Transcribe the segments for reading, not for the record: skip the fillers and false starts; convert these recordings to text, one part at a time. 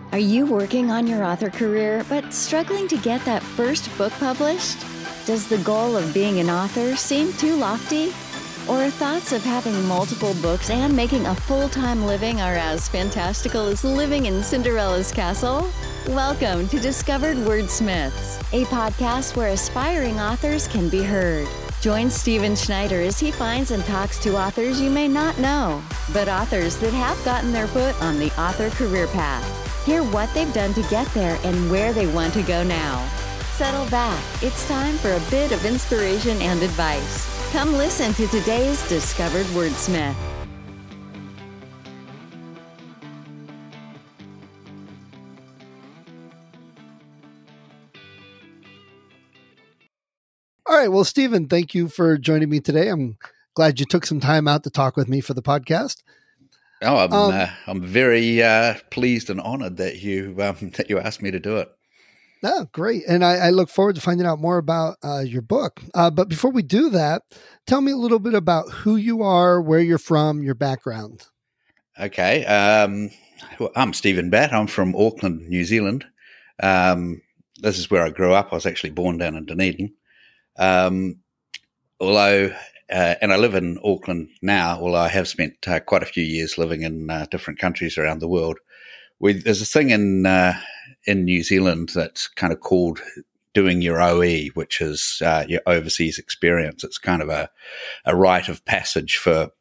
Are you working on your author career but struggling to get that first book published? Does the goal of being an author seem too lofty? Or thoughts of having multiple books and making a full-time living are as fantastical as living in Cinderella's castle? Welcome to Discovered Wordsmiths, a podcast where aspiring authors can be heard. Join Stephen Schneider as he finds and talks to authors you may not know, but authors that have gotten their foot on the author career path. Hear what they've done to get there and where they want to go now. Settle back. It's time for a bit of inspiration and advice. Come listen to today's Discovered Wordsmith. All right. Well, Stephen, thank you for joining me today. I'm glad you took some time out to talk with me for the podcast. Oh, I'm very pleased and honored that you asked me to do it. Oh, great. And I look forward to finding out more about your book. But before we do that, tell me a little bit about who you are, where you're from, your background. Okay. I'm Stephen Batt. I'm from Auckland, New Zealand. This is where I grew up. I was actually born down in Dunedin. And I live in Auckland now, although I have spent quite a few years living in different countries around the world. There's a thing in New Zealand that's kind of called doing your OE, which is your overseas experience. It's kind of a rite of passage for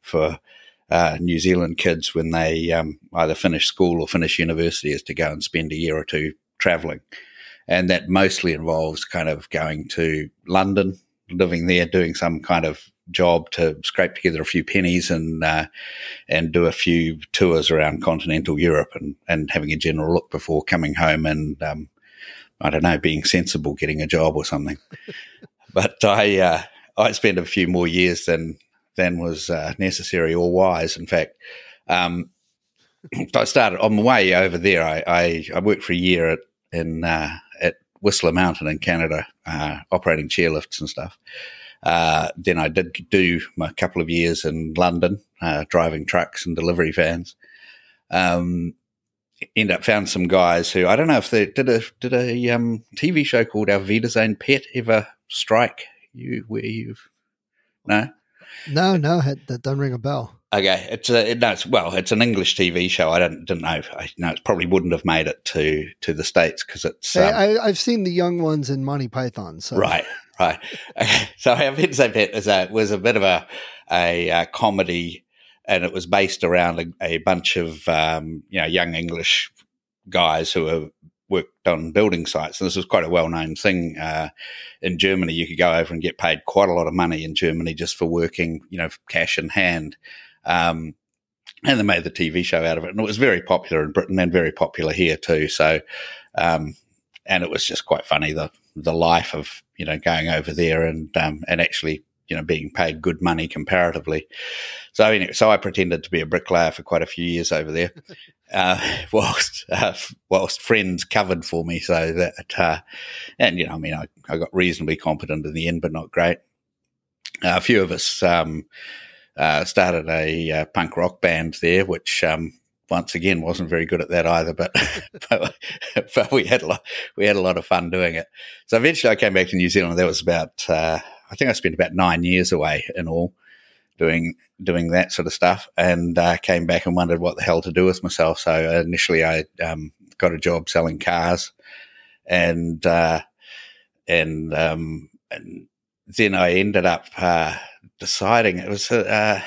New Zealand kids when they either finish school or finish university, is to go and spend a year or two traveling. And that mostly involves kind of going to London, living there, doing some kind of job to scrape together a few pennies and do a few tours around continental Europe and having a general look before coming home and, I don't know, being sensible, getting a job or something. But I spent a few more years than was necessary or wise. In fact, I started on my way over there. I worked for a year at Whistler Mountain in Canada, operating chairlifts and stuff. Then I did do a couple of years in London, driving trucks and delivery vans. Found some guys who, I don't know if they did a TV show called Our Wiedersehen Pet ever strike you where you've, no? No, that doesn't ring a bell. Okay, it's an English TV show. I didn't know. I know it probably wouldn't have made it to the States because it's. I've seen the young ones in Monty Python. So. Right. Okay. So Our Wiedersehen Pet was a bit of a comedy, and it was based around a bunch of young English guys who have worked on building sites. And this was quite a well-known thing in Germany. You could go over and get paid quite a lot of money in Germany just for working, cash in hand. And they made the TV show out of it. And it was very popular in Britain and very popular here too. So, and it was just quite funny, the life of, going over there and actually, being paid good money comparatively. So anyway, I pretended to be a bricklayer for quite a few years over there, whilst friends covered for me. So that, I got reasonably competent in the end, but not great. A few of us started a punk rock band there, which once again wasn't very good at that either, but we had a lot of fun doing it. So eventually I came back to New Zealand. That was about I think I spent about 9 years away in all doing that sort of stuff, and came back and wondered what the hell to do with myself. So initially I got a job selling cars, and then I ended up deciding that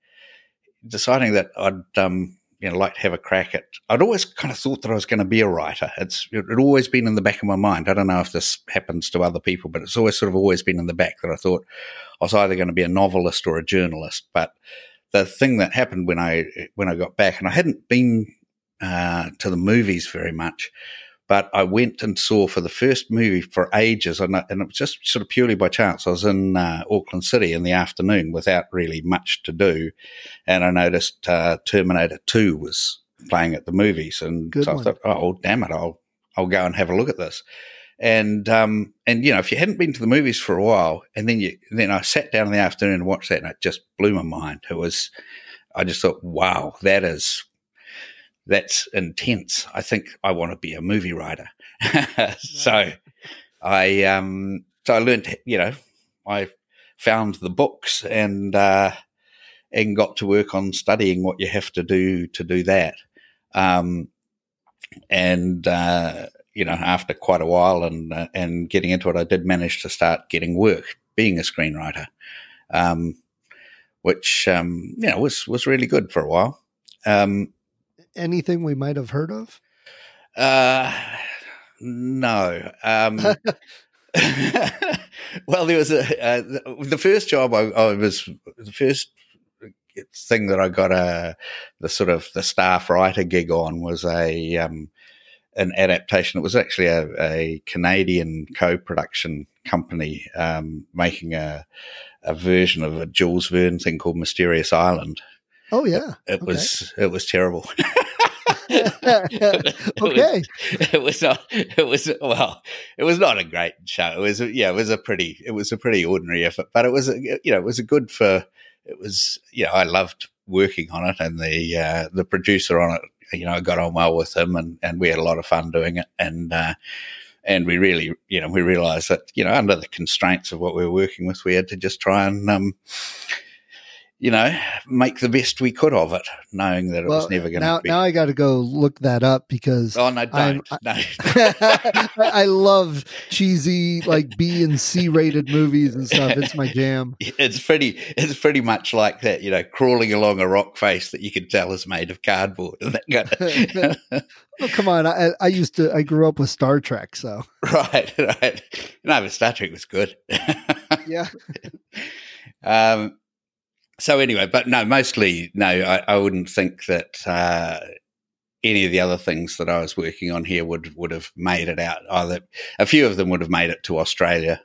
I'd like to have a crack at. I'd always kind of thought that I was going to be a writer. It always been in the back of my mind. I don't know if this happens to other people, but it's always been in the back that I thought I was either going to be a novelist or a journalist. But the thing that happened when I got back, and I hadn't been to the movies very much, but I went and saw for the first movie for ages, and it was just sort of purely by chance. I was in Auckland City in the afternoon without really much to do, and I noticed Terminator 2 was playing at the movies, and Good so one. I thought, oh damn it, I'll go and have a look at this. And if you hadn't been to the movies for a while, and then I sat down in the afternoon and watched that, and it just blew my mind. I just thought, wow, that is that's intense. I think I want to be a movie writer. So I learned, I found the books and got to work on studying what you have to do that. After quite a while and getting into it, I did manage to start getting work being a screenwriter, which was really good for a while. Anything we might have heard of? No. Well, there was the first job the first thing that I got the staff writer gig on was an adaptation. It was actually a Canadian co-production company making a version of a Jules Verne thing called Mysterious Island. Oh yeah, it was terrible. Okay. It was not a great show. It was a pretty ordinary effort, but it was I loved working on it, and the producer on it, I got on well with him, and we had a lot of fun doing it, and we really, we realized that, under the constraints of what we were working with, we had to just try and make the best we could of it, knowing that it was never going to be. Now I got to go look that up because. Oh no, don't. No. I love cheesy like B and C rated movies and stuff. It's my jam. It's pretty much like that, crawling along a rock face that you can tell is made of cardboard and that kind of. Oh, come on. I grew up with Star Trek, so. Right. No, but Star Trek was good. Yeah. So anyway, but no, mostly, no, I wouldn't think that any of the other things that I was working on here would have made it out. Either a few of them would have made it to Australia,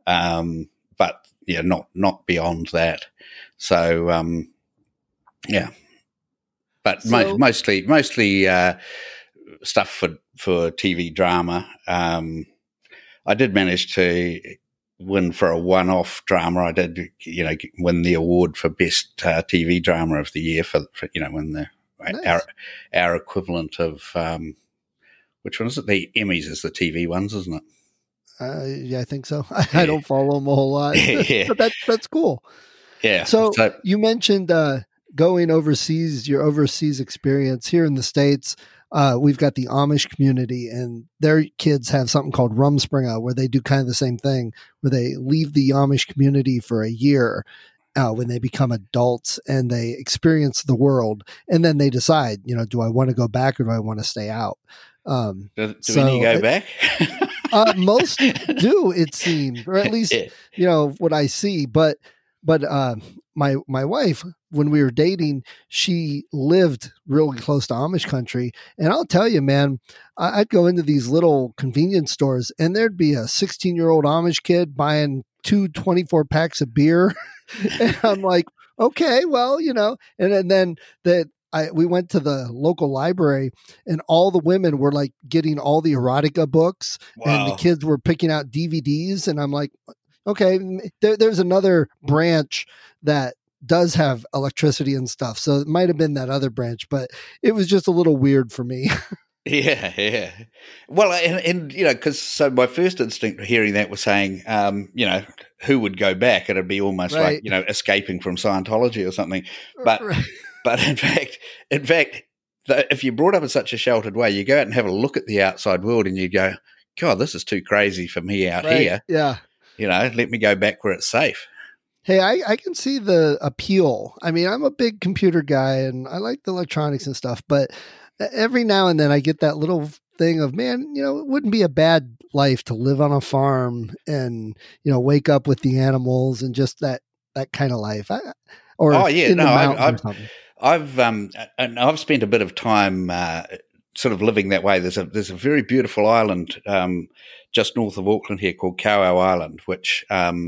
but not beyond that. So yeah, but mostly stuff for TV drama. I did manage to win for a one-off drama. I did, win the award for best TV drama of the year for when the nice. our equivalent of which one is it? The Emmys is the TV ones, isn't it? Yeah, I think so. I don't follow them a whole lot, yeah. But that's cool. Yeah. So you mentioned going overseas, your overseas experience here in the States. We've got the Amish community, and their kids have something called Rumspringa, where they do kind of the same thing, where they leave the Amish community for a year when they become adults and they experience the world. And then they decide, do I want to go back or do I want to stay out? Do any go back? Most do, it seems, or at least, what I see. But my wife, when we were dating, she lived really close to Amish country. And I'll tell you, man, I'd go into these little convenience stores and there'd be a 16-year-old Amish kid buying 2 24 packs of beer. And I'm like, okay, well, and then we went to the local library and all the women were like getting all the erotica books. Wow. And the kids were picking out DVDs. And I'm like, okay, there's another branch that does have electricity and stuff. So it might have been that other branch, but it was just a little weird for me. Yeah. Well, and because my first instinct hearing that was saying, who would go back? It'd be almost right. like, escaping from Scientology or something. But, right. But in fact, if you're brought up in such a sheltered way, you go out and have a look at the outside world and you go, God, this is too crazy for me out here. Yeah. Let me go back where it's safe. Hey, I can see the appeal. I mean, I'm a big computer guy and I like the electronics and stuff, but every now and then I get that little thing of, man, it wouldn't be a bad life to live on a farm and, wake up with the animals and just that kind of life. I've spent a bit of time sort of living that way. There's a very beautiful island just north of Auckland here called Kowau Island, which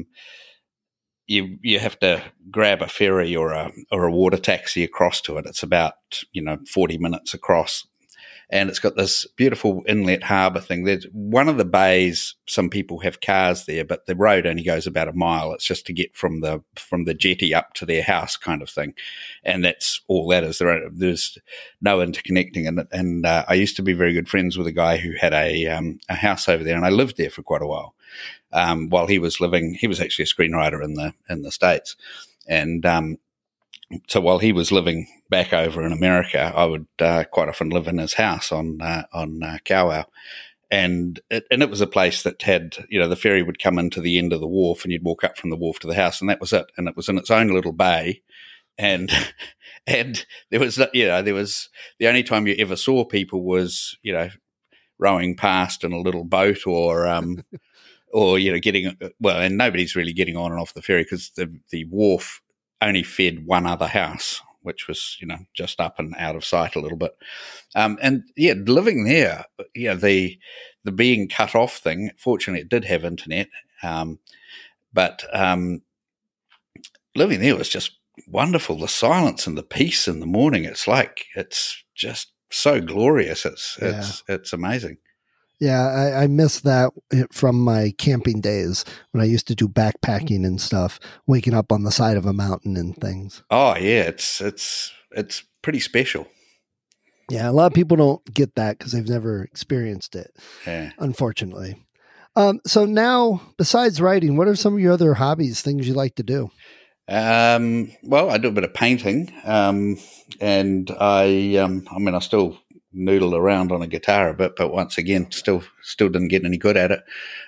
you have to grab a ferry or a water taxi across to it. It's about 40 minutes across, and it's got this beautiful inlet harbour thing. There's one of the bays. Some people have cars there, but the road only goes about a mile. It's just to get from the jetty up to their house, kind of thing, and that's all that is. There's no interconnecting, and I used to be very good friends with a guy who had a house over there, and I lived there for quite a while. While he was living, he was actually a screenwriter in the States, and so while he was living back over in America, I would quite often live in his house on Kauau. And it was a place that had, the ferry would come into the end of the wharf and you'd walk up from the wharf to the house, and that was it. And it was in its own little bay. And there was the only time you ever saw people was, rowing past in a little boat or getting, and nobody's really getting on and off the ferry because the wharf only fed one other house, which was, just up and out of sight a little bit. Living there, the being cut off thing, fortunately it did have internet. But living there was just wonderful. The silence and the peace in the morning. It's just so glorious. It's amazing. Yeah, I miss that from my camping days when I used to do backpacking and stuff, waking up on the side of a mountain and things. Oh yeah, it's pretty special. Yeah, a lot of people don't get that because they've never experienced it, unfortunately. So now, besides writing, what are some of your other hobbies, things you like to do? Well, I do a bit of painting, and I still noodle around on a guitar a bit, but once again, still didn't get any good at it.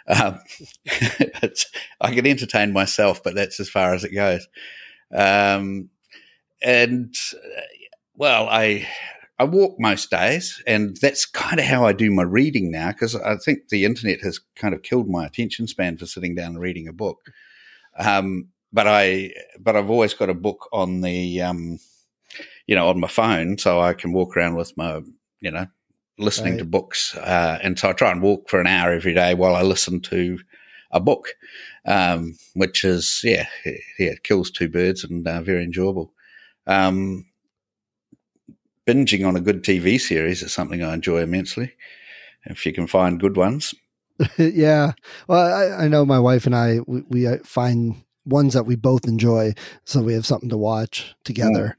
I can entertain myself, but that's as far as it goes. I walk most days, and that's kind of how I do my reading now, because I think the internet has kind of killed my attention span for sitting down and reading a book. But I've always got a book on the, on my phone, so I can walk around with my, listening to books. And so I try and walk for an hour every day while I listen to a book, which is, it kills two birds and very enjoyable. Binging on a good TV series is something I enjoy immensely, if you can find good ones. Yeah. Well, I know my wife and I, we find ones that we both enjoy, so we have something to watch together.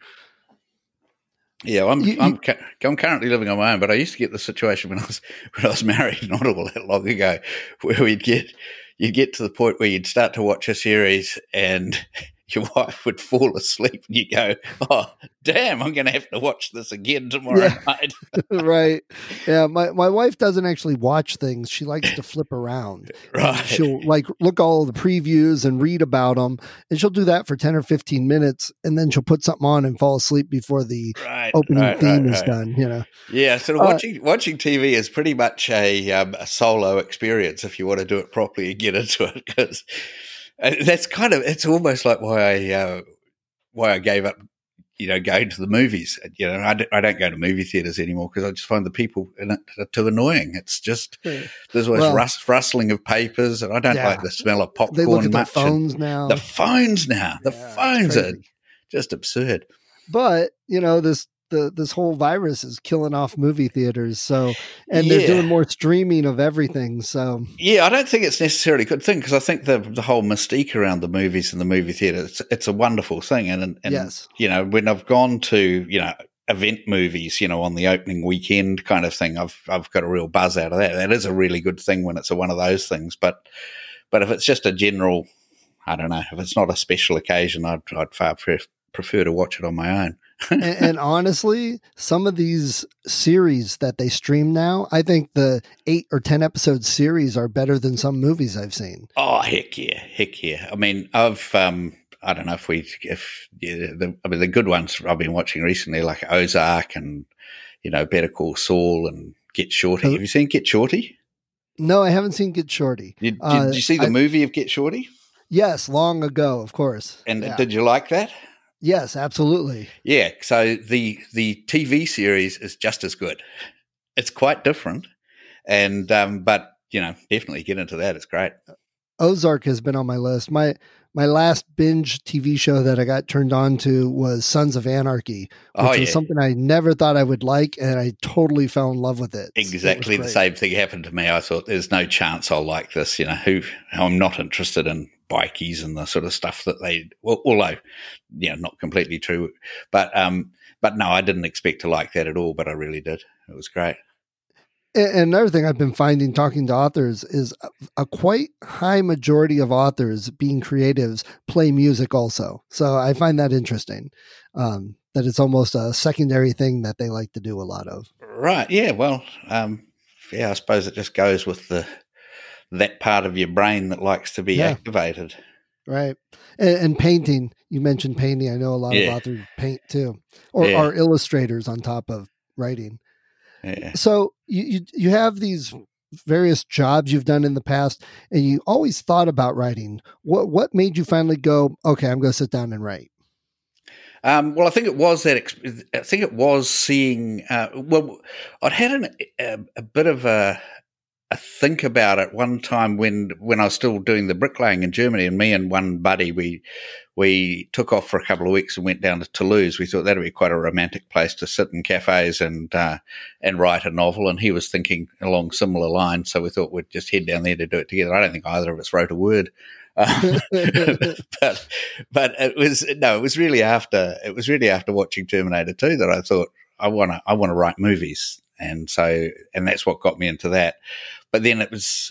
Yeah, I'm currently living on my own, but I used to get the situation when I was married not all that long ago, where you'd get to the point where you'd start to watch a series and your wife would fall asleep and you go, oh, damn, I'm going to have to watch this again tomorrow night. Right. Yeah. My wife doesn't actually watch things. She likes to flip around. Right. She'll look all the previews and read about them. And she'll do that for 10 or 15 minutes. And then she'll put something on and fall asleep before the opening theme is done, Yeah. So watching TV is pretty much a solo experience if you want to do it properly and get into it, because it's almost like why I gave up, going to the movies. I don't go to movie theaters anymore because I just find the people in it are too annoying. It's just, there's always rustling of papers, and I don't like the smell of popcorn. They look at much. The phones now. The phones are just absurd. But, this whole virus is killing off movie theaters. So, and they're doing more streaming of everything. So, I don't think it's necessarily a good thing, because I think the whole mystique around the movies and the movie theater, it's a wonderful thing. And yes, when I've gone to, event movies, on the opening weekend kind of thing, I've got a real buzz out of that. That is a really good thing when it's one of those things. But if it's just a general, I don't know, if it's not a special occasion, I'd far prefer to watch it on my own. and honestly, some of these series that they stream now, I think the 8 or 10 episode series are better than some movies I've seen. Oh, heck yeah. I mean, I don't know the good ones I've been watching recently, like Ozark and, Better Call Saul and Get Shorty. Have you seen Get Shorty? No, I haven't seen Get Shorty. Did you see the movie of Get Shorty? Yes, long ago, of course. And did you like that? Yes, absolutely. Yeah, so the TV series is just as good. It's quite different, and but definitely get into that. It's great. Ozark has been on my list. My my last binge TV show that I got turned on to was Sons of Anarchy, which was something I never thought I would like, and I totally fell in love with it. Exactly the same thing happened to me. I thought there's no chance I'll like this. I'm not interested in bikies and the sort of stuff that although, not completely true, but no, I didn't expect to like that at all, but I really did. It was great. And another thing I've been finding talking to authors is a quite high majority of authors being creatives play music also. So I find that interesting, that it's almost a secondary thing that they like to do a lot of. Right. Yeah. Well, I suppose it just goes with that part of your brain that likes to be activated. Right. And painting, you mentioned painting. I know a lot of authors paint too, or are illustrators on top of writing. Yeah. So you have these various jobs you've done in the past, and you always thought about writing. What made you finally go, okay, I'm going to sit down and write? Well, I think it was seeing. I'd had a bit of a think about it one time when I was still doing the bricklaying in Germany, and me and one buddy, we took off for a couple of weeks and went down to Toulouse. We thought that'd be quite a romantic place to sit in cafes and write a novel. And he was thinking along similar lines, so we thought we'd just head down there to do it together. I don't think either of us wrote a word, but it was really after watching Terminator 2 that I thought I want to write movies, and that's what got me into that. But then it was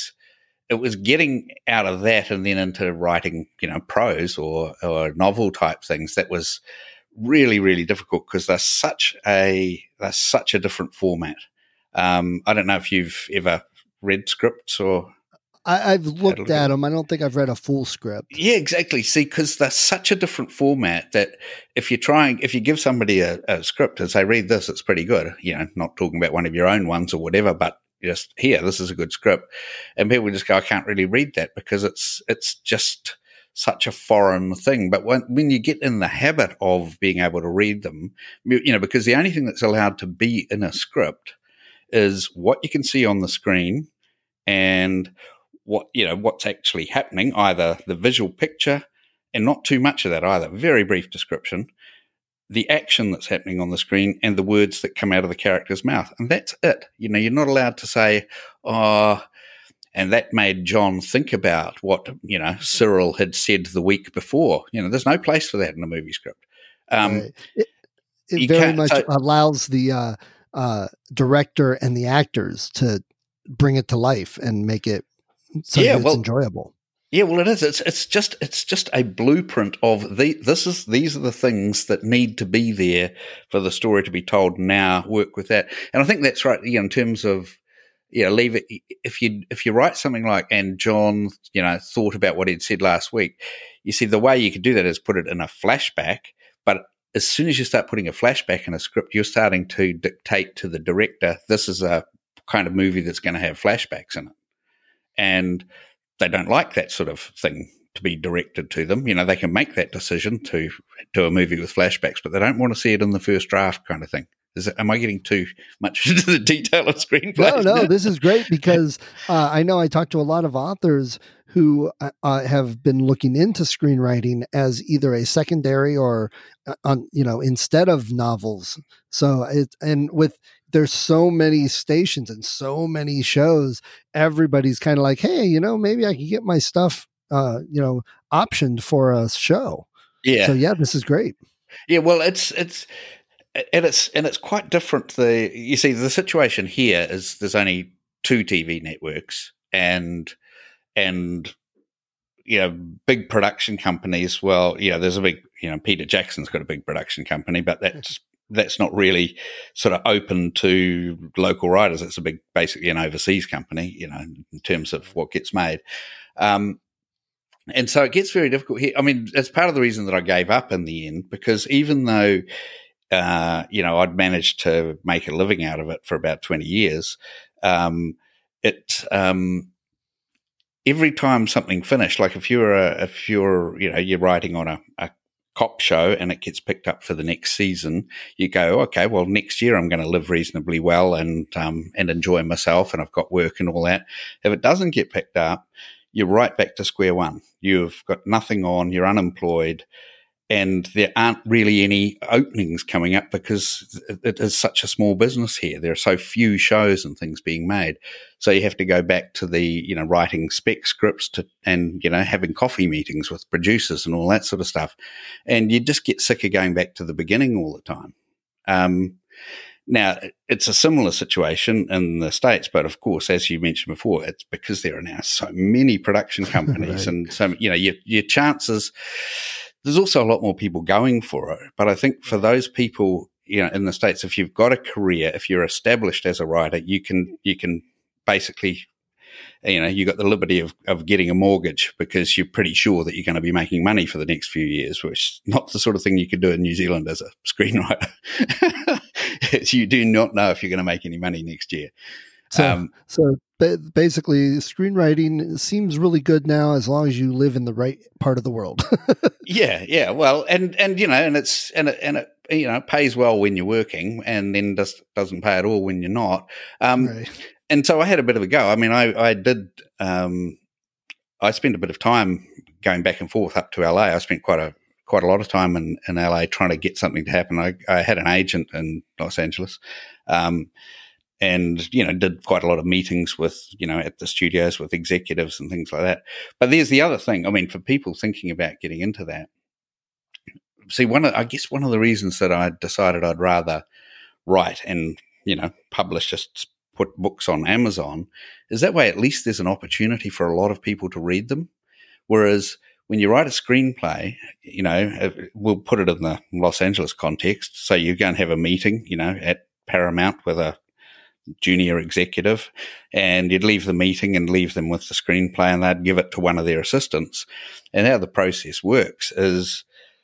getting out of that and then into writing, prose or novel type things that was really, really difficult because they're such a different format. I don't know if you've ever read scripts or. I've looked at them. I don't think I've read a full script. Yeah, exactly. See, because they're such a different format that if you give somebody a script and say, read this, it's pretty good, not talking about one of your own ones or whatever, but just here, this is a good script. And people just go, I can't really read that because it's just such a foreign thing. But when you get in the habit of being able to read them, because the only thing that's allowed to be in a script is what you can see on the screen and what's actually happening, either the visual picture and not too much of that either, very brief description, the action that's happening on the screen and the words that come out of the character's mouth. And that's it. You're not allowed to say, oh, and that made John think about what, Cyril had said the week before. There's no place for that in a movie script. Right. It very much allows the director and the actors to bring it to life and make it so it's enjoyable. Yeah, well, it is. It's just a blueprint of these are the things that need to be there for the story to be told. Now work with that, and I think that's right. In terms of leave it. If you write something like, and John thought about what he'd said last week. You see, the way you could do that is put it in a flashback. But as soon as you start putting a flashback in a script, you're starting to dictate to the director, this is a kind of movie that's going to have flashbacks in it, and they don't like that sort of thing to be directed to them. They can make that decision to do a movie with flashbacks, but they don't want to see it in the first draft kind of thing. Am I getting too much into the detail of screenplay? No, this is great because I know I talked to a lot of authors who have been looking into screenwriting as either a secondary or, instead of novels. So there's so many stations and so many shows. Everybody's kind of like, hey, maybe I can get my stuff, optioned for a show. Yeah. So this is great. Yeah. Well, it's quite different. You see, the situation here is there's only 2 TV networks and big production companies. Well, there's a big, Peter Jackson's got a big production company, but that's not really sort of open to local writers. It's basically an overseas company, in terms of what gets made. And so it gets very difficult here. I mean, it's part of the reason that I gave up in the end, because even though, I'd managed to make a living out of it for about 20 years, every time something finished, like if you're writing on a cop show and it gets picked up for the next season, you go, okay, well, next year I'm going to live reasonably well and enjoy myself, and I've got work and all that. If it doesn't get picked up, you're right back to square one. You've got nothing on, you're unemployed, and there aren't really any openings coming up because it is such a small business here. There are so few shows and things being made. So you have to go back to the, writing spec scripts and having coffee meetings with producers and all that sort of stuff. And you just get sick of going back to the beginning all the time. Now, it's a similar situation in the States, but of course, as you mentioned before, it's because there are now so many production companies right. And so, your chances, there's also a lot more people going for it. But I think for those people, in the States, if you've got a career, if you're established as a writer, you can basically, you got the liberty of getting a mortgage because you're pretty sure that you're going to be making money for the next few years, which is not the sort of thing you could do in New Zealand as a screenwriter. You do not know if you're going to make any money next year. So basically, screenwriting seems really good now as long as you live in the right part of the world. Yeah. Well, and it pays well when you're working, and then doesn't pay at all when you're not. Right. And so I had a bit of a go. I mean, I did. I spent a bit of time going back and forth up to LA. I spent quite a lot of time in LA trying to get something to happen. I had an agent in Los Angeles, and did quite a lot of meetings with at the studios with executives and things like that. But there's the other thing. I mean, for people thinking about getting into that, see, I guess one of the reasons that I decided I'd rather write and publish, just put books on Amazon, is that way at least there's an opportunity for a lot of people to read them. Whereas when you write a screenplay, we'll put it in the Los Angeles context. So you go and have a meeting, at Paramount with a junior executive, and you'd leave the meeting and leave them with the screenplay, and they'd give it to one of their assistants. And how the process works is,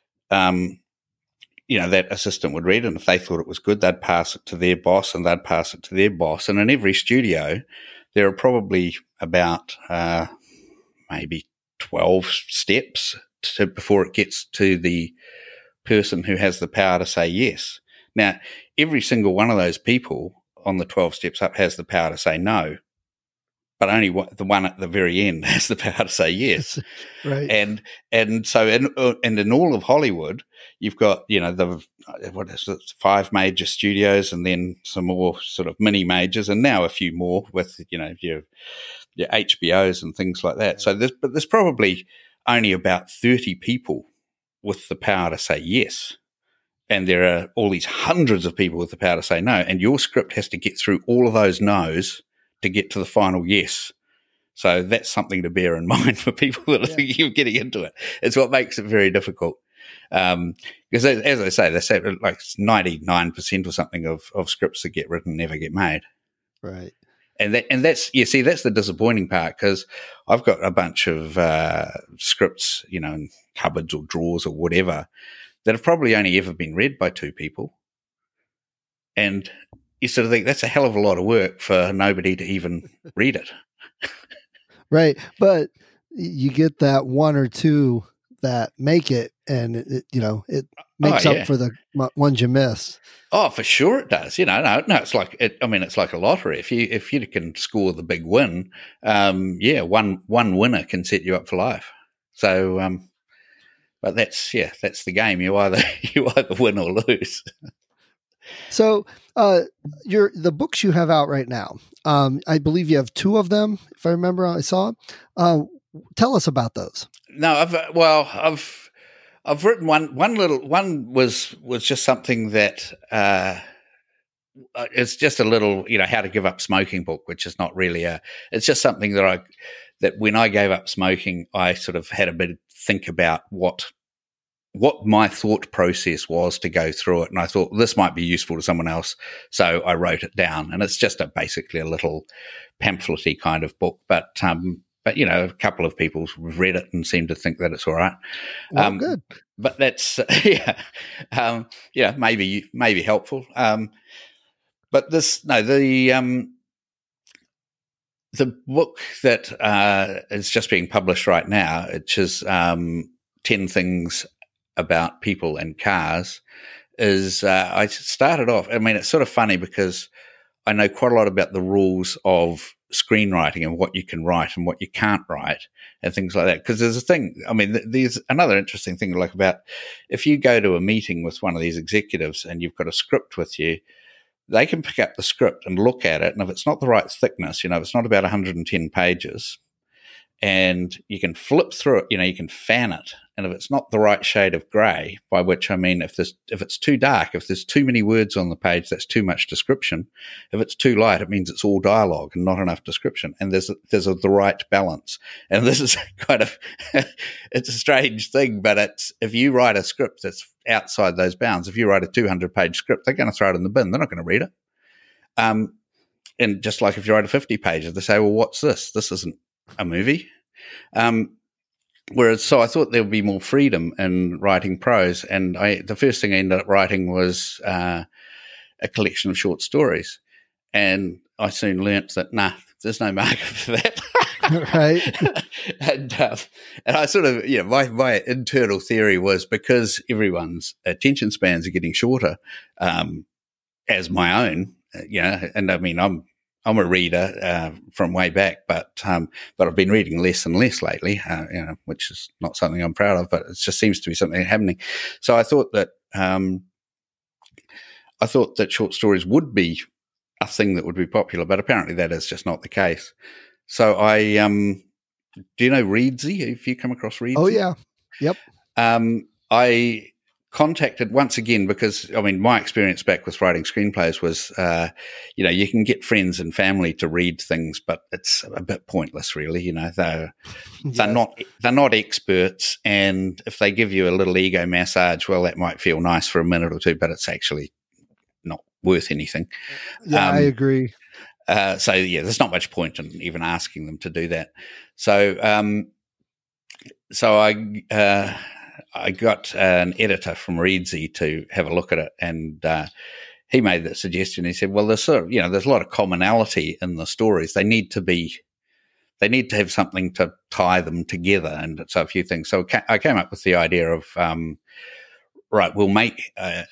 that assistant would read it, and if they thought it was good, they'd pass it to their boss, and they'd pass it to their boss. And in every studio, there are probably about maybe 12 steps before it gets to the person who has the power to say yes. Now, every single one of those people on the 12 steps up has the power to say no, but only the one at the very end has the power to say yes. Right. And so in all of Hollywood, you've got, the 5 major studios and then some more sort of mini majors, and now a few more with, your HBOs and things like that. So there's probably only about 30 people with the power to say yes. And there are all these hundreds of people with the power to say no. And your script has to get through all of those no's to get to the final yes. So that's something to bear in mind for people that are thinking of getting into it. It's what makes it very difficult. Because as I say, they say like 99% or something of scripts that get written never get made. Right. And that's the disappointing part, because I've got a bunch of scripts, in cupboards or drawers or whatever, that have probably only ever been read by 2 people. And you sort of think that's a hell of a lot of work for nobody to even read it. Right. But you get that 1 or 2 that make it, and it makes up for the ones you miss. Oh, for sure it does. No, it's like it's like a lottery. If you can score the big win, one winner can set you up for life. So, but that's the game. You either win or lose. So, the books you have out right now, I believe you have 2 of them, if I remember. I saw. Tell us about those. No, I've written one was just something that it's just a little how to give up smoking book, which is not really it's just something that when I gave up smoking, I sort of had a bit of think about what my thought process was to go through it, and I thought this might be useful to someone else, so I wrote it down. And it's just basically a little pamphlet-y kind of book, but a couple of people read it and seem to think that it's all right. Good. But that's maybe helpful. But the book that is just being published right now, which is 10 Things About People and Cars, is I started off. I mean, it's sort of funny because I know quite a lot about the rules of screenwriting and what you can write and what you can't write and things like that. Because there's a thing, I mean, there's another interesting thing like about if you go to a meeting with one of these executives and you've got a script with you, they can pick up the script and look at it. And if it's not the right thickness, if it's not about 110 pages, and you can flip through it, you can fan it. And if it's not the right shade of grey, by which I mean if it's too dark, if there's too many words on the page, that's too much description. If it's too light, it means it's all dialogue and not enough description. And there's the right balance. And this is kind of, it's a strange thing, but it's, if you write a script that's outside those bounds, if you write a 200-page script, they're going to throw it in the bin. They're not going to read it. And just like if you write a 50 pages, they say, well, what's this? This isn't a movie. So I thought there would be more freedom in writing prose, and the first thing I ended up writing was a collection of short stories, and I soon learnt that there's no market for that. Right. and I sort of, my internal theory was because everyone's attention spans are getting shorter, as my own, and I mean, I'm a reader from way back, but I've been reading less and less lately, which is not something I'm proud of, but it just seems to be something happening. So I thought that short stories would be a thing that would be popular, but apparently that is just not the case. So I do you know Readsy? Have you come across Readsy? Oh yeah, yep. I contacted once again because, I mean, my experience back with writing screenplays was, you can get friends and family to read things, but it's a bit pointless, really. They're not experts, and if they give you a little ego massage, well, that might feel nice for a minute or two, but it's actually not worth anything. Yeah, I agree. So there's not much point in even asking them to do that. So, I got an editor from Readsy to have a look at it, and he made that suggestion. He said, "Well, there's there's a lot of commonality in the stories. They need to have something to tie them together, and so a few things." So I came up with the idea of, we'll make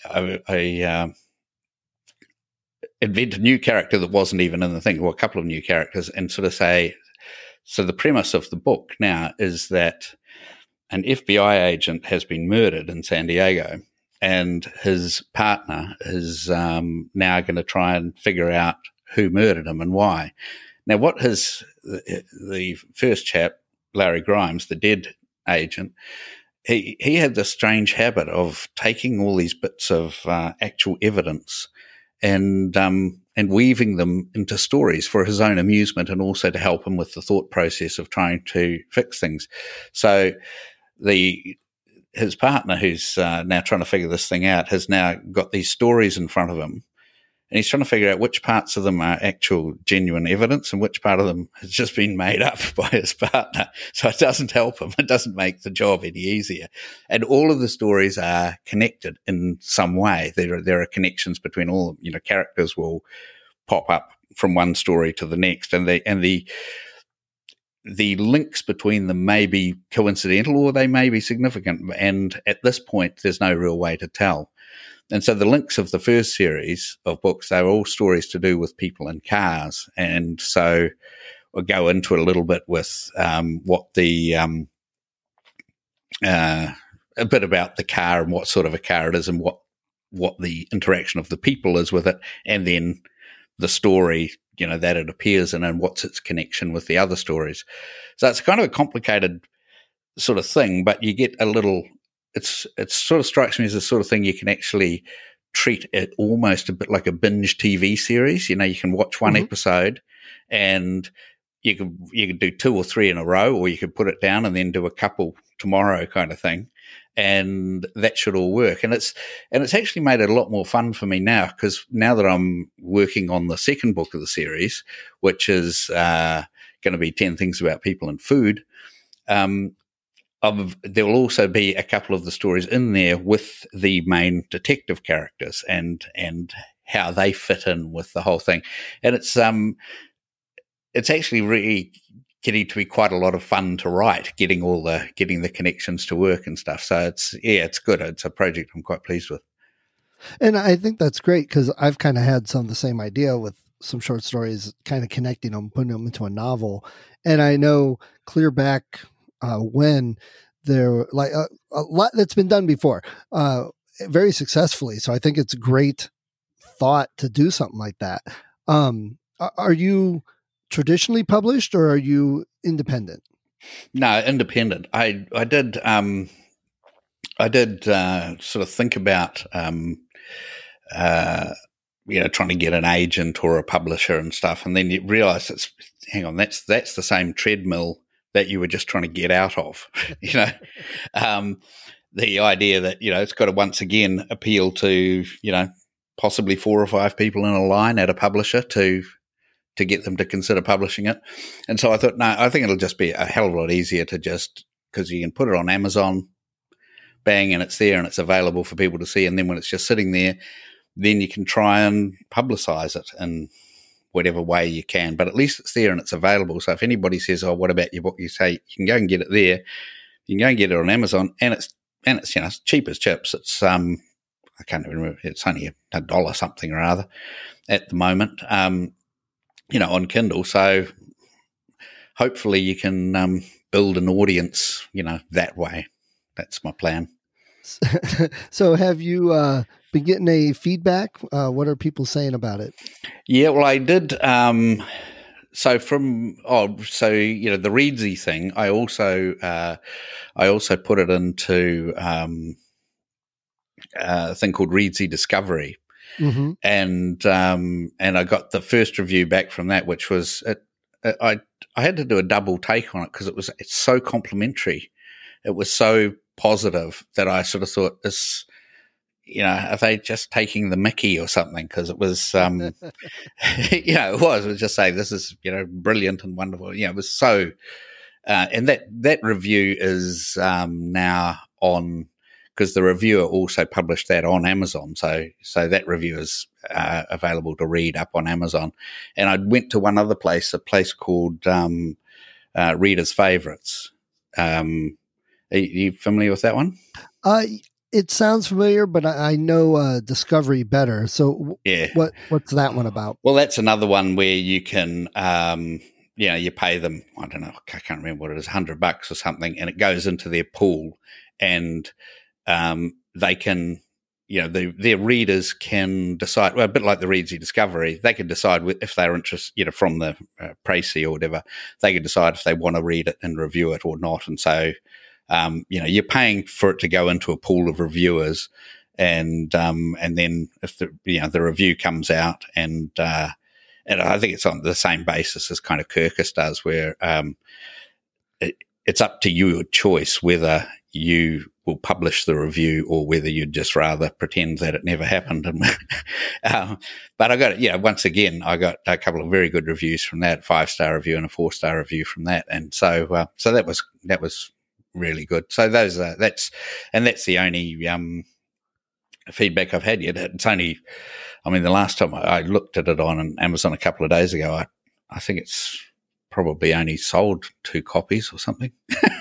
invent a new character that wasn't even in the thing, or a couple of new characters, and sort of say, so the premise of the book now is that an FBI agent has been murdered in San Diego, and his partner is now going to try and figure out who murdered him and why. Now, the first chap, Larry Grimes, the dead agent, he had this strange habit of taking all these bits of actual evidence and weaving them into stories for his own amusement, and also to help him with the thought process of trying to fix things. So his partner, who's now trying to figure this thing out, has now got these stories in front of him, and he's trying to figure out which parts of them are actual genuine evidence and which part of them has just been made up by his partner. So it doesn't help him. It doesn't make the job any easier. And all of the stories are connected in some way. There are connections between all, characters will pop up from one story to the next, and the links between them may be coincidental or they may be significant. And at this point, there's no real way to tell. And so the links of the first series of books, they were all stories to do with people and cars. And so we'll go into it a little bit with what a bit about the car and what sort of a car it is, and what the interaction of the people is with it, and then the story, that it appears in, and what's its connection with the other stories. So it's kind of a complicated sort of thing, but you get a little, it sort of strikes me as the sort of thing you can actually treat it almost a bit like a binge TV series. You can watch one episode, and you could do 2 or 3 in a row, or you could put it down and then do a couple tomorrow kind of thing. And that should all work. And it's actually made it a lot more fun for me now, because now that I'm working on the second book of the series, which is going to be 10 Things About People and Food, there will also be a couple of the stories in there with the main detective characters and how they fit in with the whole thing. And it's actually really getting to be quite a lot of fun to write, getting the connections to work and stuff. So it's good. It's a project I'm quite pleased with. And I think that's great, because I've kind of had some of the same idea with some short stories, kind of connecting them, putting them into a novel. And I know clear back when there like a lot that's been done before, very successfully. So I think it's a great thought to do something like that. Are you traditionally published or are you independent? No, independent. I did sort of think about trying to get an agent or a publisher and stuff, and then you realise that's the same treadmill that you were just trying to get out of. The idea that it's got to once again appeal to possibly 4 or 5 people in a line at a publisher to get them to consider publishing it. And so I thought, no, I think it'll just be a hell of a lot easier to just, because you can put it on Amazon, bang, and it's there and it's available for people to see. And then when it's just sitting there, then you can try and publicize it in whatever way you can. But at least it's there and it's available. So if anybody says, oh, what about your book? You say, you can go and get it there. You can go and get it on Amazon, and it's it's cheap as chips. It's I can't even remember. It's only $1 something or other at the moment. On Kindle. So hopefully you can build an audience, that way. That's my plan. So have you been getting any feedback? What are people saying about it? Yeah, well, I did. The Readsy thing, I also put it into a thing called Readsy Discovery. Mm-hmm. And I got the first review back from that, which was I had to do a double take on it because it's so complimentary. It was so positive that I sort of thought, are they just taking the mickey or something? Because it was, it was just saying this is brilliant and wonderful. It was so, and that review is now on. Because the reviewer also published that on Amazon, so that review is available to read up on Amazon. And I went to one other place, a place called Reader's Favorites. Are you familiar with that one? It sounds familiar, but I know Discovery better. So yeah, what's that one about? Well, that's another one where you can, you pay them. I don't know, I can't remember what it is, $100 or something, and it goes into their pool, and they can, their readers can decide, well, a bit like the Readsy Discovery, they can decide if they're interested, from the Précis or whatever, they can decide if they want to read it and review it or not. And so, you're paying for it to go into a pool of reviewers, and then if the review comes out, and I think it's on the same basis as kind of Kirkus does, where it's up to your choice whether you will publish the review or whether you'd just rather pretend that it never happened. But I got it. Once again, I got a couple of very good reviews from that, 5-star review and a 4-star review from that. And so that was really good. So that's the only feedback I've had yet. It's only, the last time I looked at it on Amazon a couple of days ago, I think it's probably only sold 2 copies or something.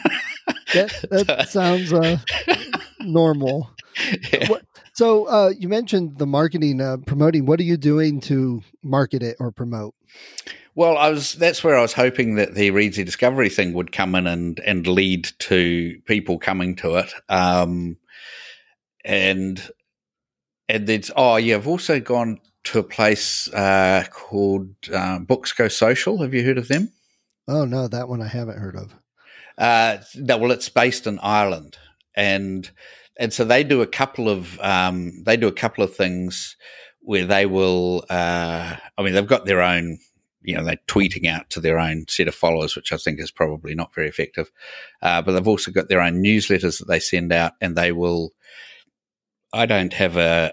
That sounds normal. Yeah. So you mentioned the marketing, promoting. What are you doing to market it or promote? Well, that's where I was hoping that the Readsy Discovery thing would come in and lead to people coming to it. And it's, I've also gone to a place called Books Go Social. Have you heard of them? Oh no, that one I haven't heard of. No, well, it's based in Ireland, and so they do a couple of things where they will. They've got their own. They're tweeting out to their own set of followers, which I think is probably not very effective. But they've also got their own newsletters that they send out, and they will. I don't have a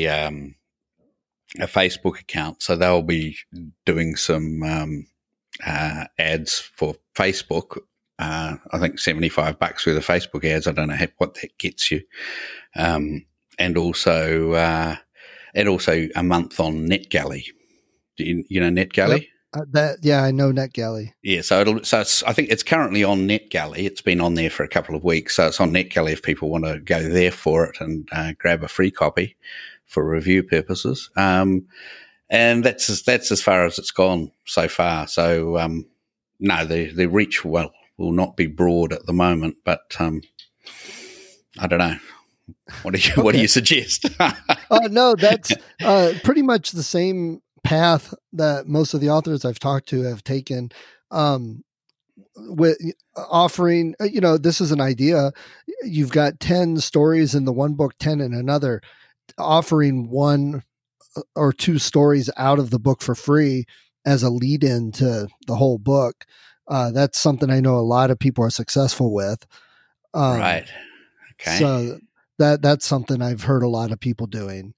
Facebook account, so they'll be doing some ads for Facebook. I think $75 worth of Facebook ads. I don't know what that gets you, and also a month on NetGalley. Do you know NetGalley? I know NetGalley. Yeah, I think it's currently on NetGalley. It's been on there for a couple of weeks, so it's on NetGalley if people want to go there for it and grab a free copy for review purposes. And that's as far as it's gone so far. So no, the reach will not be broad at the moment. But I don't know. What do you suggest? No, that's pretty much the same path that most of the authors I've talked to have taken. With offering, this is an idea. You've got 10 stories in the one book, 10 in another, offering 1 or 2 stories out of the book for free as a lead in to the whole book. That's something I know a lot of people are successful with. Right. Okay. So that's something I've heard a lot of people doing.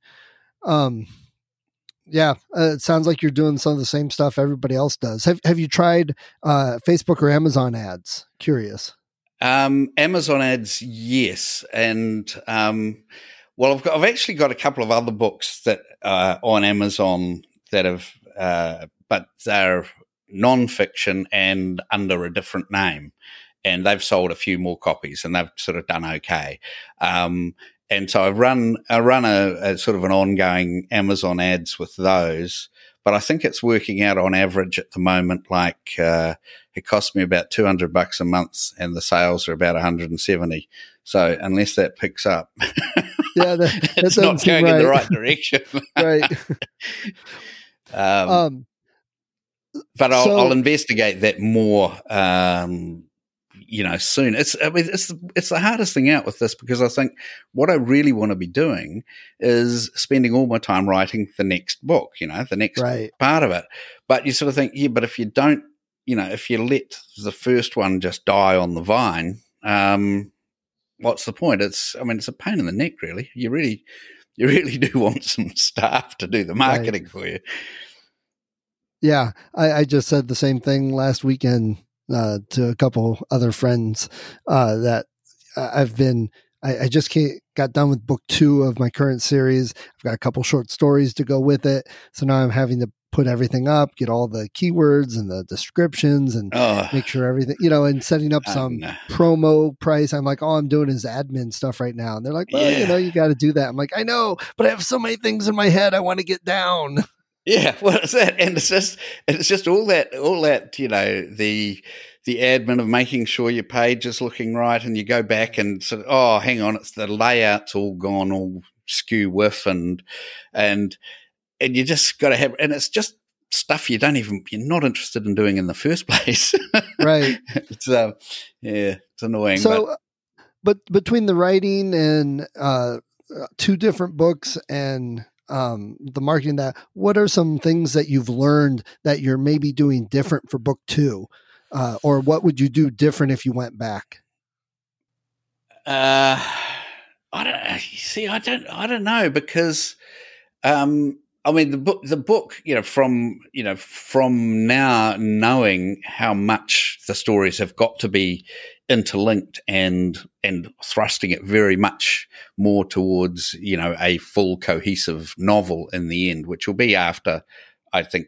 It sounds like you're doing some of the same stuff everybody else does. Have you tried Facebook or Amazon ads? Curious. Amazon ads, yes, and well, I've actually got a couple of other books that are on Amazon that have, but they're non-fiction and under a different name, and they've sold a few more copies, and they've sort of done okay. And so I run a sort of an ongoing Amazon ads with those, but I think it's working out on average at the moment. Like it costs me about $200 a month, and the sales are about 170. So unless that picks up, yeah, that it's not going in the right direction. Right. But I'll investigate that more. Soon. It's the hardest thing out with this, because I think what I really want to be doing is spending all my time writing the next book, the next part of it. But you sort of think, but if you don't, if you let the first one just die on the vine, what's the point? It's a pain in the neck, really. You really do want some staff to do the marketing for you. Yeah. I just said the same thing last weekend to a couple other friends that I just got done with book 2 of my current series. I've got a couple short stories to go with it. So now I'm having to put everything up, get all the keywords and the descriptions and make sure everything, and setting up some promo price. I'm like, all I'm doing is admin stuff right now. And they're like, well, you got to do that. I'm like, I know, but I have so many things in my head I want to get down. Yeah, well, it's that, and it's just all that, the admin of making sure your page is looking right, and you go back and sort of, hang on, it's the layout's all gone, all skew whiff, and you just got to have, and it's just stuff you're not interested in doing in the first place, right? It's annoying. So, but between the writing and 2 different books and the marketing, what are some things that you've learned that you're maybe doing different for book 2? Or what would you do different if you went back? I don't know, because the book, from now knowing how much the stories have got to be interlinked and thrusting it very much more towards, a full cohesive novel in the end, which will be after, I think,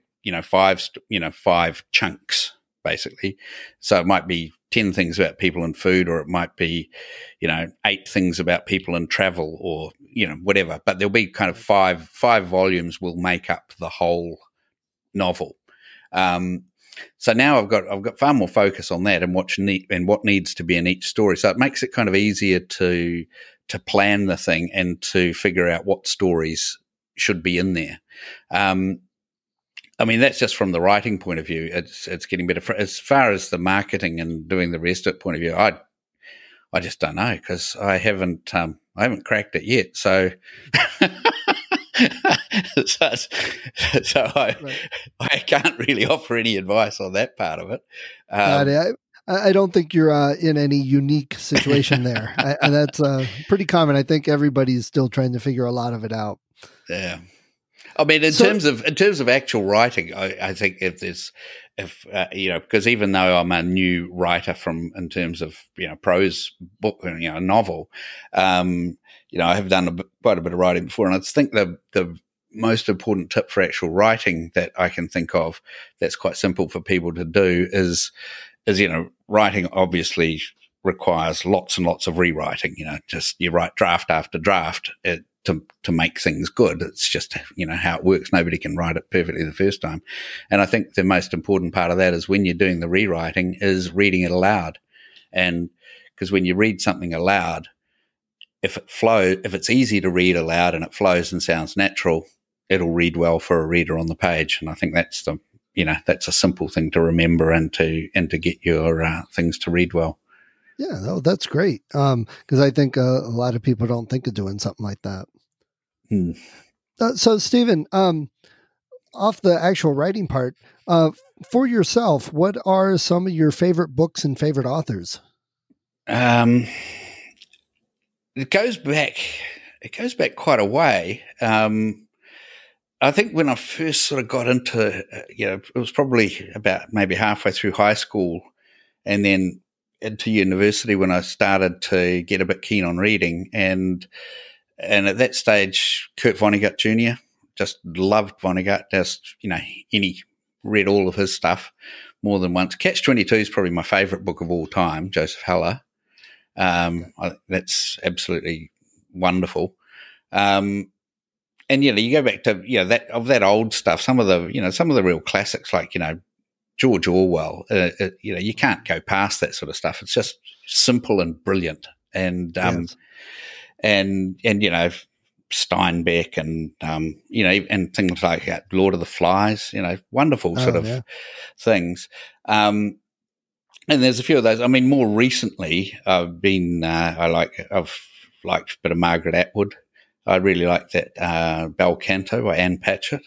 5 chunks, basically. So it might be 10 things about people and food, or it might be, 8 things about people and travel, or, whatever. But there'll be kind of five volumes will make up the whole novel. So now I've got far more focus on that and what needs to be in each story. So it makes it kind of easier to plan the thing and to figure out what stories should be in there. That's just from the writing point of view. It's getting better. As far as the marketing and doing the rest of the point of view, I just don't know, because I haven't cracked it yet. So, I can't really offer any advice on that part of it. I don't think you're in any unique situation there. And that's pretty common. I think everybody's still trying to figure a lot of it out. Yeah. In terms of actual writing, I think because even though I'm a new writer in terms of prose book, a novel, I have done quite a bit of writing before, and I think the most important tip for actual writing that I can think of that's quite simple for people to do is writing obviously requires lots and lots of rewriting. Just you write draft after draft. to make things good. It's just, how it works. Nobody can write it perfectly the first time. And I think the most important part of that is when you're doing the rewriting is reading it aloud. And because when you read something aloud, if it's easy to read aloud and it flows and sounds natural, it'll read well for a reader on the page. And I think that's that's a simple thing to remember and to get your things to read well. Yeah, no, that's great. Because I think a lot of people don't think of doing something like that. So, Stephen, off the actual writing part, for yourself, what are some of your favorite books and favorite authors? It goes back quite a way. I think when I first sort of got into, it was probably about maybe halfway through high school, and then into university when I started to get a bit keen on reading. And at that stage, Kurt Vonnegut Jr., just loved Vonnegut, read all of his stuff more than once. Catch-22 is probably my favorite book of all time, Joseph Heller. That's absolutely wonderful. And you go back to that old stuff. Some of the real classics, like George Orwell. You can't go past that sort of stuff. It's just simple and brilliant. And Yes. and Steinbeck and and things like Lord of the Flies. Wonderful sort of things. And there's a few of those. I mean, more recently, I've liked a bit of Margaret Atwood. I really like that Bel Canto by Anne Patchett.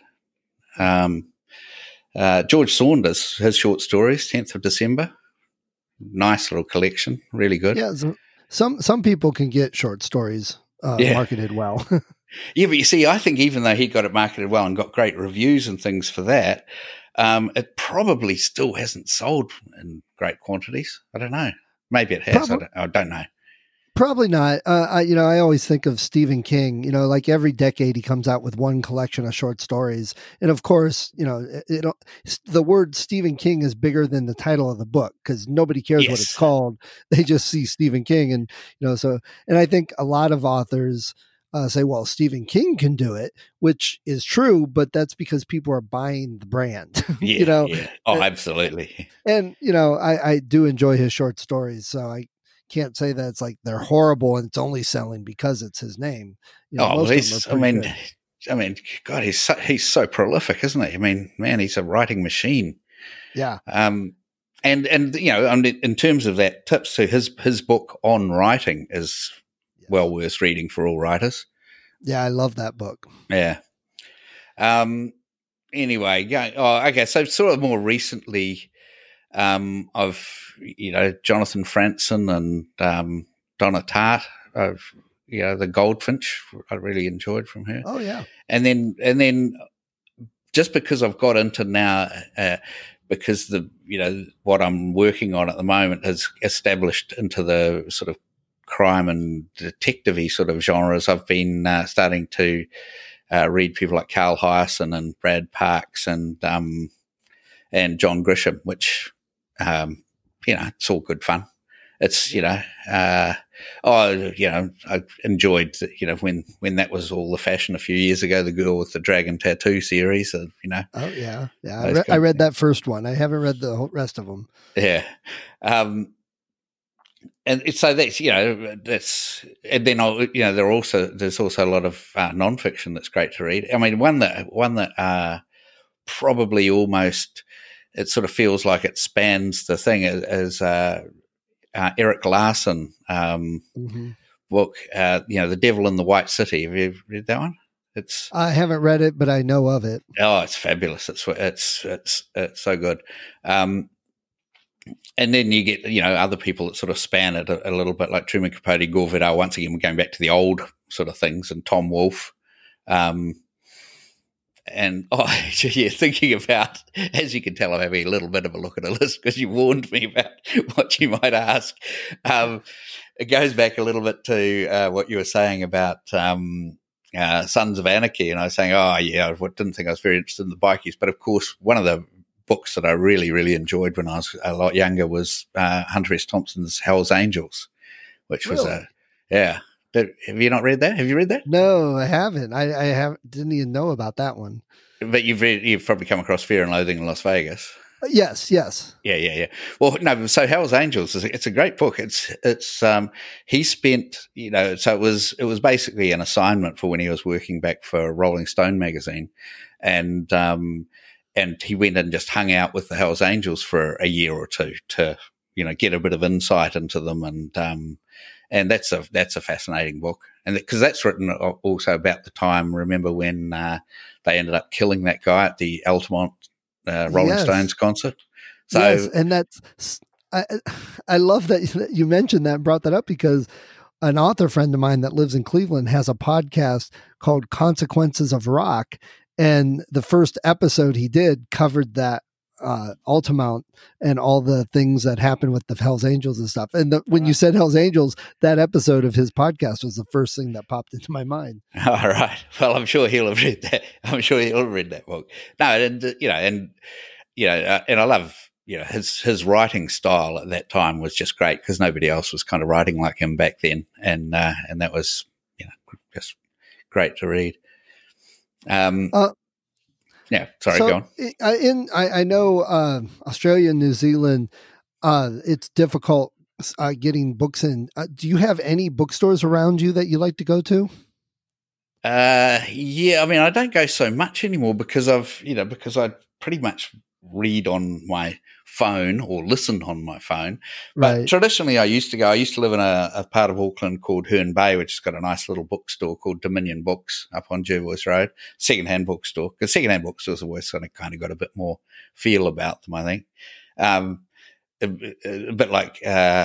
George Saunders, his short stories, 10th of December. Nice little collection, really good. Yeah, some people can get short stories marketed well. Yeah, but you see, I think even though he got it marketed well and got great reviews and things for that, it probably still hasn't sold in great quantities. I don't know. Maybe it has. I don't know. Probably not. I always think of Stephen King, like every decade he comes out with one collection of short stories. And of course, the word Stephen King is bigger than the title of the book because nobody cares what it's called. They just see Stephen King. And, and I think a lot of authors say, well, Stephen King can do it, which is true, but that's because people are buying the brand. Yeah. Oh, absolutely. And, I do enjoy his short stories. So I can't say that it's like they're horrible and it's only selling because it's his name. God, he's so prolific, isn't he? I mean, man, he's a writing machine. Yeah. And in terms of that tips, so his book on writing is well worth reading for all writers. Yeah, I love that book. Yeah. Anyway, okay. So sort of more recently, I've Jonathan Franzen and Donna Tartt. The Goldfinch I really enjoyed from her. Oh yeah. And then just because I've got into now, because what I'm working on at the moment has established into the sort of crime and detective-y sort of genres, I've been starting to read people like Carl Hiaasen and Brad Parks and John Grisham, which it's all good fun. It's I enjoyed when that was all the fashion a few years ago, the Girl with the Dragon Tattoo series. Oh yeah. I read that first one. I haven't read the whole rest of them. Yeah. And so that's and then there's also a lot of nonfiction that's great to read. I mean, one that probably almost it sort of feels like it spans the thing as Erik Larson book, The Devil in the White City. Have you read that one? I haven't read it, but I know of it. Oh, it's fabulous! It's so good. And then you get, other people that sort of span it a little bit, like Truman Capote, Gore Vidal. Once again, we're going back to the old sort of things, and Tom Wolfe. Thinking about, as you can tell, I'm having a little bit of a look at a list because you warned me about what you might ask. It goes back a little bit to what you were saying about Sons of Anarchy, and I was saying, I didn't think I was very interested in the bikies, but of course, one of the books that I really, really enjoyed when I was a lot younger was Hunter S. Thompson's Hell's Angels, which was Have you not read that? Have you read that? No, I haven't. Didn't even know about that one. But you've probably come across Fear and Loathing in Las Vegas. Yes. Yeah. Well, no. So Hell's Angels it's a great book. He spent, so it was basically an assignment for when he was working back for Rolling Stone magazine, and he went and just hung out with the Hell's Angels for a year or two to get a bit of insight into them, and that's a fascinating book, and because that's written also about the time. Remember when they ended up killing that guy at the Altamont Rolling Stones concert? So, yes, and that's I love that you mentioned that and brought that up, because an author friend of mine that lives in Cleveland has a podcast called Consequences of Rock, and the first episode he did covered that Altamont and all the things that happened with the Hell's Angels and stuff. And when you said Hell's Angels, that episode of his podcast was the first thing that popped into my mind. All right. Well, I'm sure he'll have read that. I'm sure he'll have read that book. No, and I love, his writing style at that time was just great, because nobody else was kind of writing like him back then. And that was, just great to read. Yeah, sorry, so go on. I know Australia and New Zealand, it's difficult getting books in. Do you have any bookstores around you that you like to go to? Yeah, I mean, I don't go so much anymore because I pretty much read on my phone or listen on my phone. But Right. Traditionally, I used to live in a part of Auckland called Herne Bay, which has got a nice little bookstore called Dominion Books up on Jervois Road, secondhand bookstore, because secondhand bookstores have always kind of got a bit more feel about them, I think. A bit like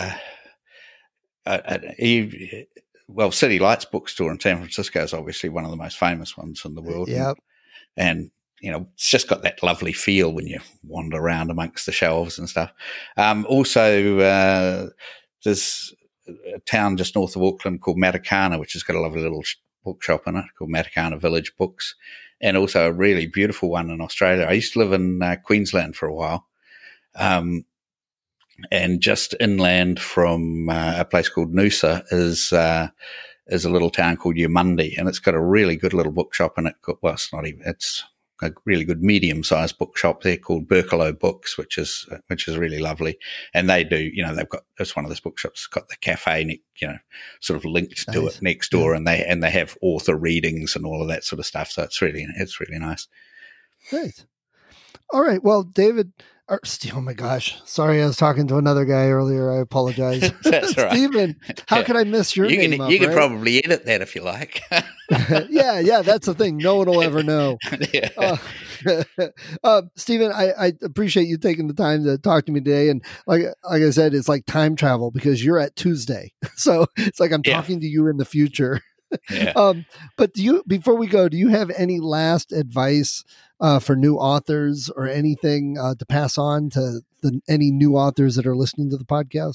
City Lights bookstore in San Francisco is obviously one of the most famous ones in the world. Yep. And it's just got that lovely feel when you wander around amongst the shelves and stuff. Also, there's a town just north of Auckland called Matakana, which has got a lovely little bookshop in it called Matakana Village Books, and also a really beautiful one in Australia. I used to live in Queensland for a while, and just inland from a place called Noosa is a little town called Yamundi, and it's got a really good little bookshop in it. Well, it's a really good medium-sized bookshop there called Berkelo Books, which is really lovely. And they do, it's one of those bookshops. It's got the cafe, sort of linked to it next door, and they have author readings and all of that sort of stuff. So it's really nice. Great. All right. Well, David. Oh my gosh. Sorry, I was talking to another guy earlier. I apologize. That's right. Stephen, how could I miss your name? You can probably edit that if you like. Yeah, that's the thing. No one will ever know. Yeah. Stephen, I appreciate you taking the time to talk to me today. And like I said, it's like time travel, because you're at Tuesday. So it's like I'm talking to you in the future. Yeah. But before we go, do you have any last advice for new authors, or anything to pass on to any new authors that are listening to the podcast?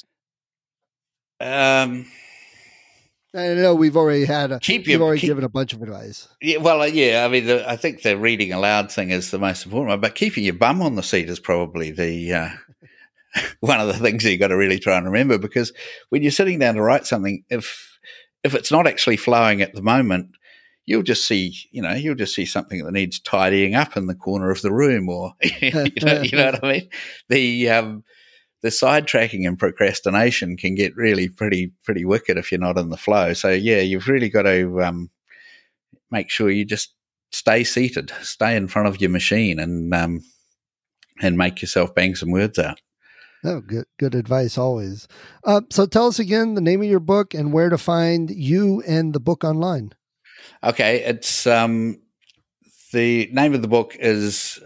I know we've already given a bunch of advice. Yeah, well, yeah. I mean, I think the reading aloud thing is the most important one, but keeping your bum on the seat is probably the one of the things that you got to really try and remember, because when you're sitting down to write something, if it's not actually flowing at the moment, you'll just see something that needs tidying up in the corner of the room, or you know what I mean. The sidetracking and procrastination can get really pretty wicked if you're not in the flow. So yeah, you've really got to make sure you just stay seated, stay in front of your machine, and make yourself bang some words out. Oh, good advice always. So tell us again the name of your book and where to find you and the book online. Okay, it's the name of the book is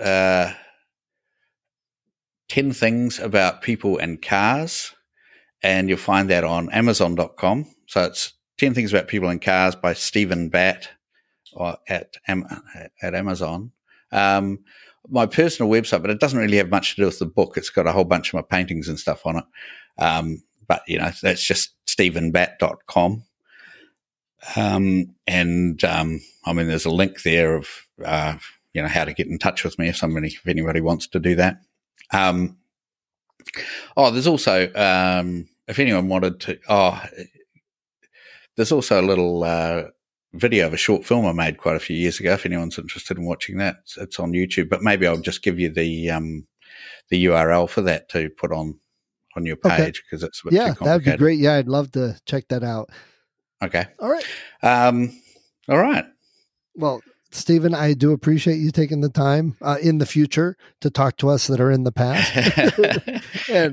10 Things About People and Cars, and you'll find that on Amazon.com. So it's 10 Things About People and Cars by Stephen Batt at Amazon. My personal website, but it doesn't really have much to do with the book. It's got a whole bunch of my paintings and stuff on it. But, that's just stephenbatt.com. There's a link there of, how to get in touch with me if anybody wants to do that. There's also, if anyone wanted to, there's also a little video of a short film I made quite a few years ago. If anyone's interested in watching that, it's on YouTube. But maybe I'll just give you the URL for that to put on your page, because it's a bit too complicated. That'd be great. Yeah, I'd love to check that out. Okay. All right. All right. Well, Stephen, I do appreciate you taking the time in the future to talk to us that are in the past. And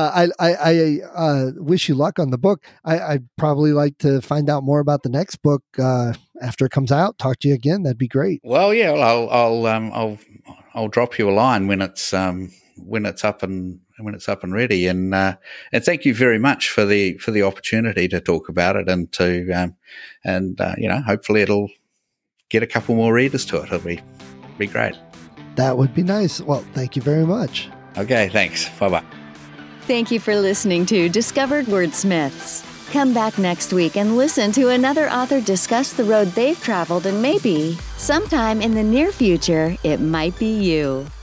I wish you luck on the book. I'd probably like to find out more about the next book after it comes out. Talk to you again. That'd be great. Well, yeah, I'll drop you a line when it's up and ready. And thank you very much for the opportunity to talk about it, and to hopefully it'll get a couple more readers to it. It'll be great. That would be nice. Well, thank you very much. Okay, thanks. Bye-bye. Thank you for listening to Discovered Wordsmiths. Come back next week and listen to another author discuss the road they've traveled, and maybe, sometime in the near future, it might be you.